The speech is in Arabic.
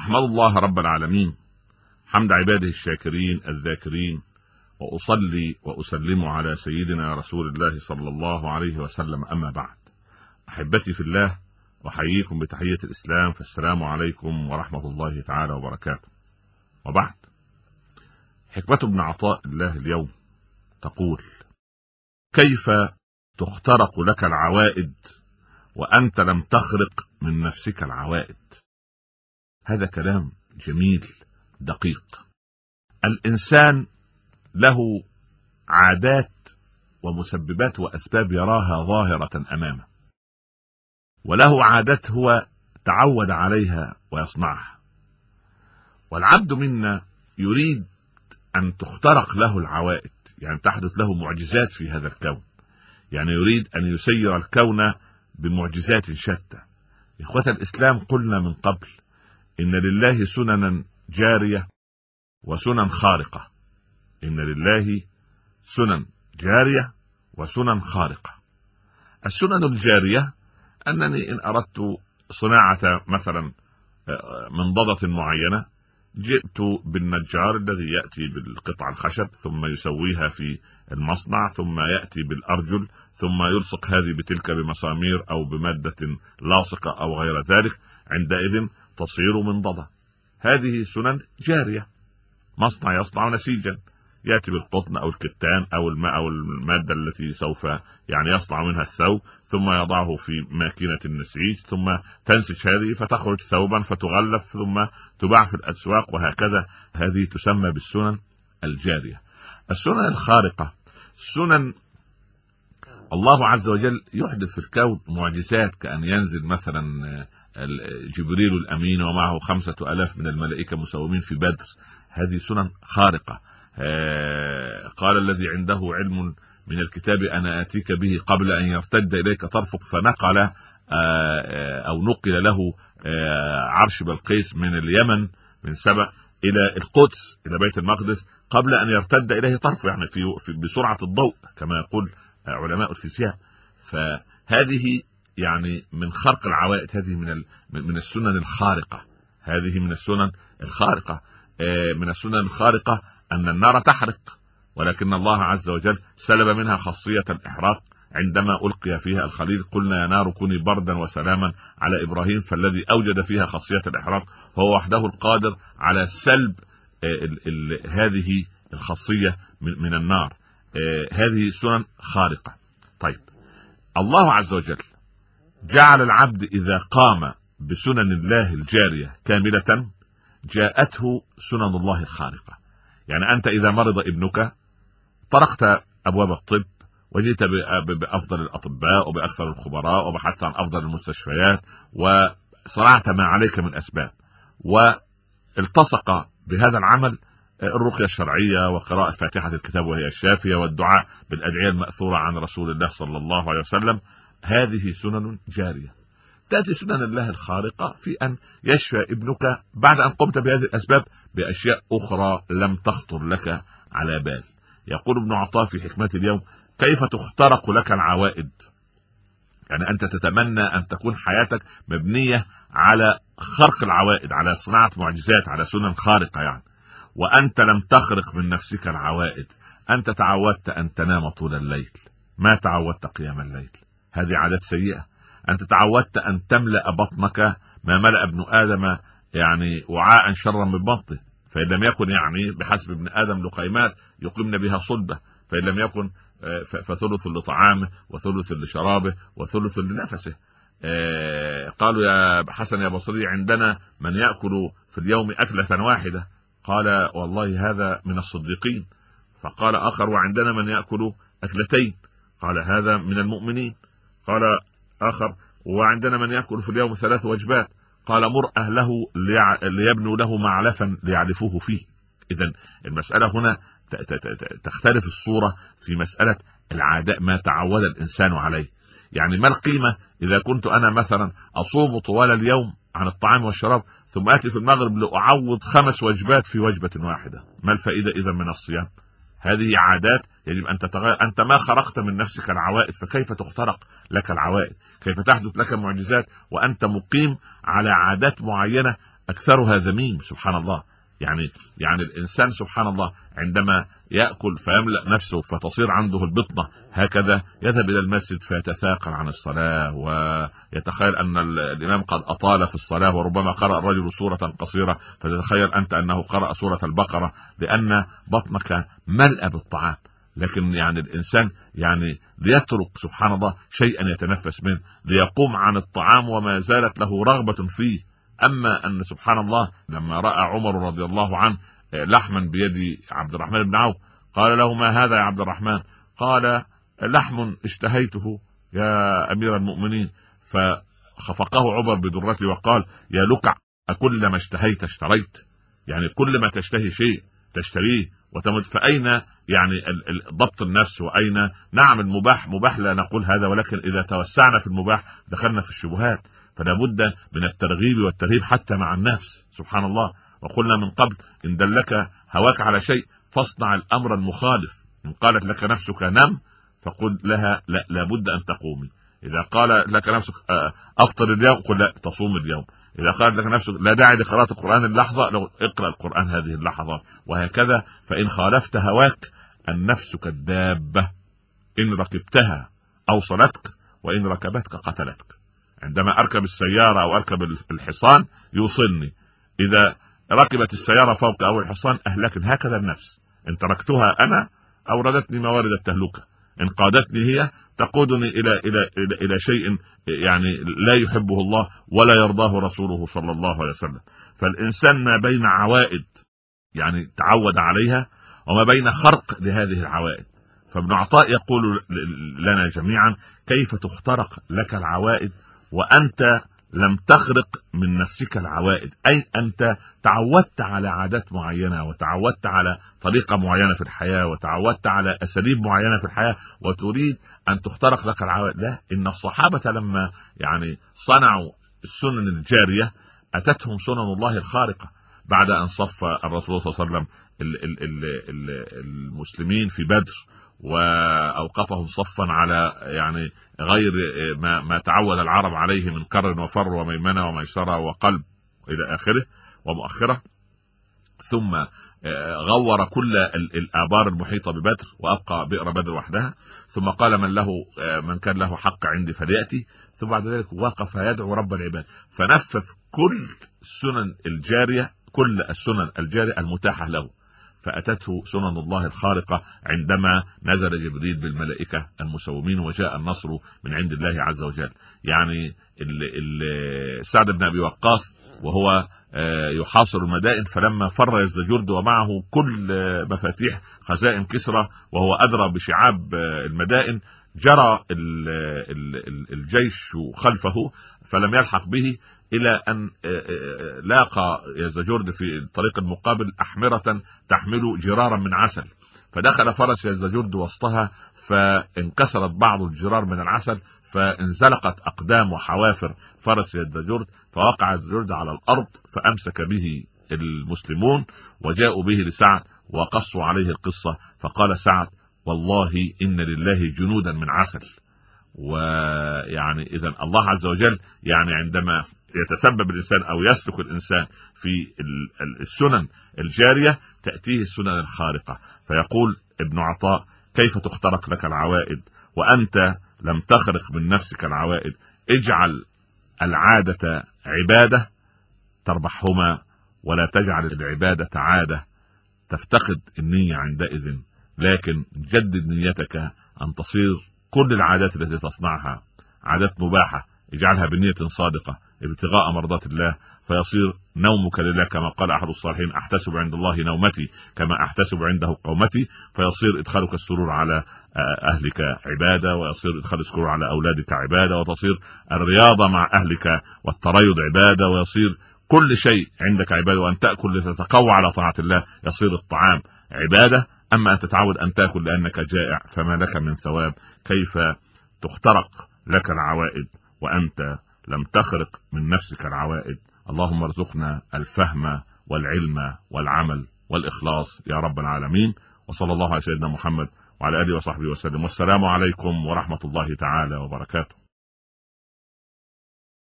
أحمد الله رب العالمين حمد عباده الشاكرين الذاكرين، وأصلي وأسلم على سيدنا رسول الله صلى الله عليه وسلم. أما بعد، أحبتي في الله، أحييكم بتحية الإسلام، فالسلام عليكم ورحمة الله تعالى وبركاته. وبعد، حكمة ابن عطاء الله اليوم تقول: كيف تخترق لك العوائد وأنت لم تخرق من نفسك العوائد؟ هذا كلام جميل دقيق. الإنسان له عادات ومسببات وأسباب يراها ظاهرة أمامه، وله عادات هو تعود عليها ويصنعها. والعبد منا يريد أن تخترق له العوائد، يعني تحدث له معجزات في هذا الكون، يعني يريد أن يسير الكون بمعجزات شتى. إخوة الإسلام، قلنا من قبل إن لله سننا جارية وسنن خارقة. إن لله سنن جارية وسنن خارقة. السنن الجارية أنني إن أردت صناعة مثلا منضدة معينة، جئت بالنجار الذي يأتي بالقطع الخشب ثم يسويها في المصنع، ثم يأتي بالأرجل ثم يلصق هذه بتلك بمسامير أو بمادة لاصقة أو غير ذلك، عندئذ تصير منضدة. هذه سنن جارية. مصنع يصنع نسيجا، يأتي بالقطن أو الكتان أو الماء أو المادة التي سوف يصنع منها الثوب، ثم يضعه في ماكينة النسيج، ثم تنسج هذه فتخرج ثوبا فتغلف ثم تباع في الأسواق، وهكذا. هذه تسمى بالسنن الجارية. السنن الخارقة سنن الله عز وجل يحدث في الكون معجزات، كأن ينزل مثلا جبريل الأمين ومعه 5000 من الملائكة مسومين في بدر. هذه سنن خارقة. قال الذي عنده علم من الكتاب أنا آتيك به قبل أن يرتد إليك طرفك، فنقل أو نقل له عرش بلقيس من اليمن من سبأ إلى القدس إلى بيت المقدس قبل أن يرتد إليه طرفه، يعني بسرعة الضوء كما يقول علماء الفيزياء. فهذه يعني من خرق العوائد، هذه من السنن الخارقة. هذه من السنن الخارقة. من السنن الخارقة أن النار تحرق، ولكن الله عز وجل سلب منها خاصية الإحراق. عندما ألقي فيها الخليل قلنا يا نار كوني بردا وسلاما على إبراهيم، فالذي أوجد فيها خاصية الإحراق هو وحده القادر على سلب هذه الخاصية من النار. هذه سنن خارقة. طيب، الله عز وجل جعل العبد إذا قام بسنن الله الجارية كاملة جاءته سنن الله الخارقة. يعني أنت إذا مرض ابنك طرقت أبواب الطب وجئت بأفضل الأطباء وبأكثر الخبراء وبحثت عن أفضل المستشفيات وصنعت ما عليك من أسباب، والتصق بهذا العمل الرقية الشرعية وقراءة فاتحة الكتاب وهي الشافية والدعاء بالأدعية المأثورة عن رسول الله صلى الله عليه وسلم. هذه سنن جارية. تأتي سنن الله الخارقة في أن يشفى ابنك بعد أن قمت بهذه الأسباب بأشياء أخرى لم تخطر لك على بال. يقول ابن عطاء في حكمة اليوم: كيف تخترق لك العوائد؟ يعني أنت تتمنى أن تكون حياتك مبنية على خرق العوائد، على صناعة معجزات، على سنن خارقة يعني، وأنت لم تخرق من نفسك العوائد. أنت تعودت أن تنام طول الليل، ما تعودت قيام الليل. هذه عادات سيئة. أنت تعودت أن تملأ بطنك ما ملأ ابن آدم يعني وعاء شرا من بطنه، فإن لم يكن يعني بحسب ابن آدم لقيمات يقيمن بها صلبة، فإن لم يكن فثلث لطعامه وثلث لشرابه وثلث لنفسه. قالوا يا حسن يا بصري عندنا من يأكل في اليوم أكلة واحدة. قال والله هذا من الصديقين. فقال آخر وعندنا من يأكل أكلتين. قال هذا من المؤمنين. قال آخر وعندنا من يأكل في اليوم 3 وجبات. قال مر أهله ليبنوا له معلفا ليعلفوه فيه. إذن المسألة هنا تختلف الصورة في مسألة العادات، ما تعود الإنسان عليه. يعني ما القيمة إذا كنت أنا مثلا أصوم طوال اليوم عن الطعام والشراب ثم آتي في المغرب لأعوض 5 وجبات في وجبة واحدة؟ ما الفائدة إذا من الصيام؟ هذه عادات يجب أن تتغير. أنت ما خرقت من نفسك العوائد، فكيف تخترق لك العوائد؟ كيف تحدث لك معجزات وأنت مقيم على عادات معينة أكثرها ذميم. سبحان الله. يعني الإنسان سبحان الله عندما يأكل فيملأ نفسه فتصير عنده البطنة هكذا، يذهب إلى المسجد فيتثاقل عن الصلاة ويتخيل أن الإمام قد أطال في الصلاة، وربما قرأ الرجل سورة قصيرة فتتخيل أنت أنه قرأ سورة البقرة، لأن بطنك ملأ بالطعام. لكن يعني الإنسان يعني ليترك سبحان الله شيئا يتنفس منه، ليقوم عن الطعام وما زالت له رغبة فيه. أما أن سبحان الله لما رأى عمر رضي الله عنه لحما بيد عبد الرحمن بن عوف قال له: ما هذا يا عبد الرحمن؟ قال: لحم اشتهيته يا أمير المؤمنين. فخفقه عمر بدرته وقال: يا لكع، أكل ما اشتهيت اشتريت؟ يعني كل ما تشتهي شيء تشتريه وتمد. فأين يعني ضبط النفس؟ وأين نعم المباح مباح لا نقول هذا، ولكن إذا توسعنا في المباح دخلنا في الشبهات. فلا بد من الترغيب والترهيب حتى مع النفس سبحان الله. وقلنا من قبل: إن دلك هواك على شيء فاصنع الأمر المخالف. إن قالت لك نفسك نم فقل لها: لا بد أن تقومي. إذا قال لك نفسك أفطر اليوم قل: لا، تصوم اليوم. إذا قالت لك نفسك لا داعي لقراءة القرآن اللحظة، لو اقرأ القرآن هذه اللحظة. وهكذا. فإن خالفت هواك النفس كالدابة، إن ركبتها أوصلتك وإن ركبتك قتلتك. عندما أركب السيارة أو أركب الحصان يوصلني، إذا ركبت السيارة فوق أو الحصان أهلكن. هكذا النفس، إن تركتها أنا أوردتني موارد التهلكة، إن قادتني هي تقودني إلى شيء يعني لا يحبه الله ولا يرضاه رسوله صلى الله عليه وسلم. فالإنسان ما بين عوائد يعني تعود عليها وما بين خرق لهذه العوائد. فابن عطاء يقول لنا جميعا: كيف تخترق لك العوائد وأنت لم تخرق من نفسك العوائد؟ أي أنت تعودت على عادات معينة، وتعودت على طريقة معينة في الحياة، وتعودت على أساليب معينة في الحياة، وتريد أن تخترق لك العوائد. لا، إن الصحابة لما يعني صنعوا السنن الجارية أتتهم سنن الله الخارقة بعد أن صف الرسول صلى الله عليه وسلم المسلمين في بدر وأوقفهم صفا على يعني غير ما تعود العرب عليه من كر وفر وميمنة وميسرة وقلب إلى آخره ومؤخرة. ثم غور كل الآبار المحيطة ببدر وأبقى بئر بدر وحدها. ثم قال: من كان له حق عندي فليأتي. ثم بعد ذلك وقف يدعو رب العباد، فنفذ كل السنن الجارية المتاحة له. فأتته سنن الله الخارقة عندما نزل جبريل بالملائكة المسومين وجاء النصر من عند الله عز وجل. يعني سعد بن أبي وقاص وهو يحاصر المدائن، فلما فر يزدجرد ومعه كل مفاتيح خزائن كسرى وهو أدرى بشعاب المدائن، جرى الجيش خلفه فلم يلحق به، إلى أن لاقى يزدجرد في الطريق المقابل أحمرة تحمل جرارا من عسل، فدخل فرس يزدجرد وسطها فانكسرت بعض الجرار من العسل، فانزلقت أقدام وحوافر فرس يزدجرد، فوقع يزدجرد على الأرض، فأمسك به المسلمون وجاءوا به لسعد وقصوا عليه القصة. فقال سعد: والله إن لله جنودا من عسل. ويعني إذن الله عز وجل يعني عندما يتسبب الإنسان أو يسلك الإنسان في السنن الجارية تأتيه السنن الخارقة. فيقول ابن عطاء: كيف تخترق لك العوائد وأنت لم تخرق من نفسك العوائد؟ اجعل العادة عبادة تربحهما، ولا تجعل العبادة عادة تفتقد النية عندئذ، لكن جدد نيتك أن تصير كل العادات التي تصنعها عادات مباحة، اجعلها بنية صادقة ابتغاء مرضات الله، فيصير نومك لله كما قال أحد الصالحين: أحتسب عند الله نومتي كما أحتسب عنده قومتي. فيصير إدخالك السرور على أهلك عبادة، ويصير إدخال السرور على أولادك عبادة، وتصير الرياضة مع أهلك والتريض عبادة، ويصير كل شيء عندك عبادة. وأن تأكل لتتقوى على طاعة الله يصير الطعام عبادة. أما أن تتعود أن تأكل لأنك جائع فما لك من ثواب. كيف تخترق لك العوائد وأنت لم تخرق من نفسك العوائد؟ اللهم ارزقنا الفهم والعلم والعمل والإخلاص يا رب العالمين. وصلى الله على سيدنا محمد وعلى آله وصحبه وسلم، والسلام عليكم ورحمة الله تعالى وبركاته.